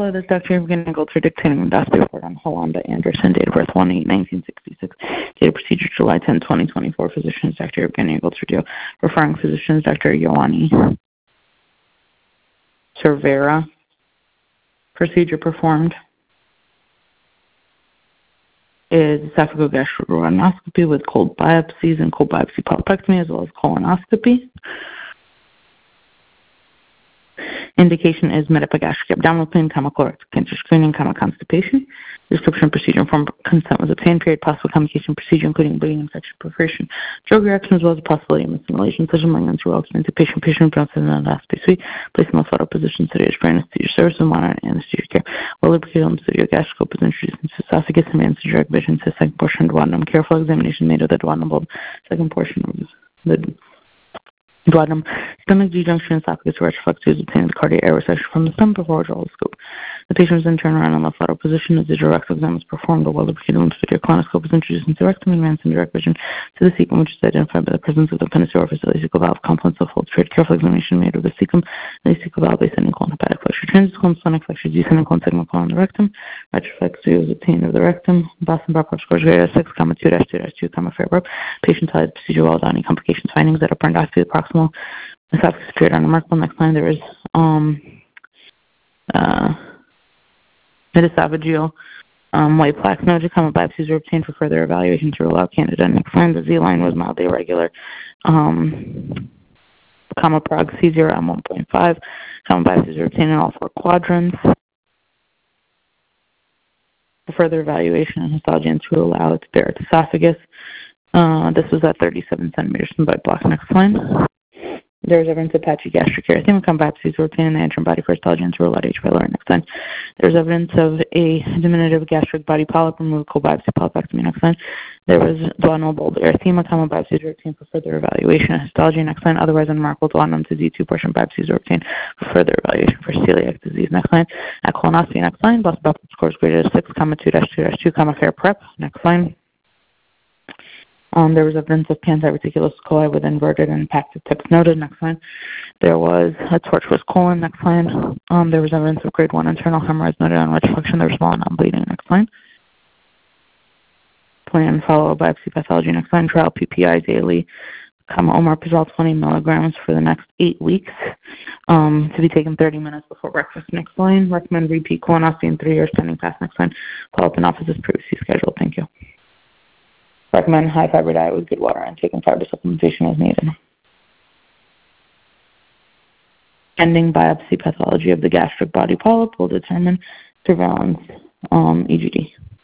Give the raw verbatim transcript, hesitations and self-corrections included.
follow this Doctor Evgeny Goltzer dictating endoscopy report on Holanda Anderson, date of birth one eight nineteen sixty-six, date of procedure July tenth, twenty twenty-four. Physicians Doctor Evgeny Goltzer, referring physicians Doctor Ioanni Cervera. Procedure performed is esophagogastrocolonoscopy with cold biopsies and cold biopsy polypectomy, as well as colonoscopy. Indication is metaepigastric abdominal pain, comma colorectal cancer screening, comma constipation. Description, procedure, informed consent was obtained. Period. Possible complication, procedure, including bleeding, infection, perforation, drug reaction, as well as the possibility of missimulation, such as malignancy, relative to patient, patient, process, and endoscopy suite. Placed in the fetal position, study for anesthesia service and monitoring anesthesia care. Well lubricated studio gastroscope is introduced into esophagus and managed direct vision to the second portion of duodenum. Careful examination made of the duodenum bulb. Second portion of the duodenum, stomach, G-junction, esophagus, retroflex is obtained cardiac air resection from the stomach before a the scope. The patient was then turned around in the fetal position as the direct exam was performed. A well-lubricated lymphocytic colonoscope was introduced into the rectum and advanced in direct vision to the cecum, which is identified by the presence of the appendiceal orifice of the cecal valve, complex of fold straight. Careful examination made of the cecum and the cecal valve, ascending colon, hepatic flexure, transit colon, splenic flexure, descending colon, segment colon, the rectum. Retroflex was obtained of the rectum. Boston bar prep scores greater than six, comma two dash two dash two, comma fair prep. Patient tolerated procedure well done. Any complications, findings that upper endoscopy, the proximal esophagus straight on the remarkable. Next line, there is um uh metaesophageal um, white plaques noted, comma biopsies were obtained for further evaluation to rule out Candida. Next line, the Z line was mildly irregular, um, comma prog C zero M one point five, comma biopsies were obtained in all four quadrants. For further evaluation and histology and to allow it to bear its esophagus. Uh, this was at thirty-seven centimeters from bite block. Next line. There was evidence of patchy gastric erythema. Comma biopsies were obtained in the antrum body for histology and to rule out H. pylori. Next line. There was evidence of a diminutive gastric body polyp removed, cold biopsy polypectomy. Next line. There was duodenal bulb erythema. Comma biopsies were obtained for further evaluation and histology. Next line. Otherwise unremarkable duodenum to Z two portion biopsies were obtained for further evaluation for celiac disease. Next line. At colonoscopy. Next line. Boston bar prep scores greater than six, comma two dash two dash two, comma fair prep. Next line. Um, there was evidence of pandiverticulous coli with inverted and impacted tips noted. Next line. There was a tortuous colon. Next line. Um, there was evidence of grade one internal hemorrhoids noted on retrofunction. There was small non-bleeding. Next line. Plan follow-up biopsy pathology. Next line. Trial P P I daily, comma omeprazole twenty milligrams for the next eight weeks. Um, to be taken thirty minutes before breakfast. Next line. Recommend repeat colonoscopy in three years pending pass. Next line. Follow-up in office as previously scheduled. Thank you. Recommend high fiber diet with good water intake and fiber supplementation as needed. Pending biopsy pathology of the gastric body polyp will determine surveillance um, E G D.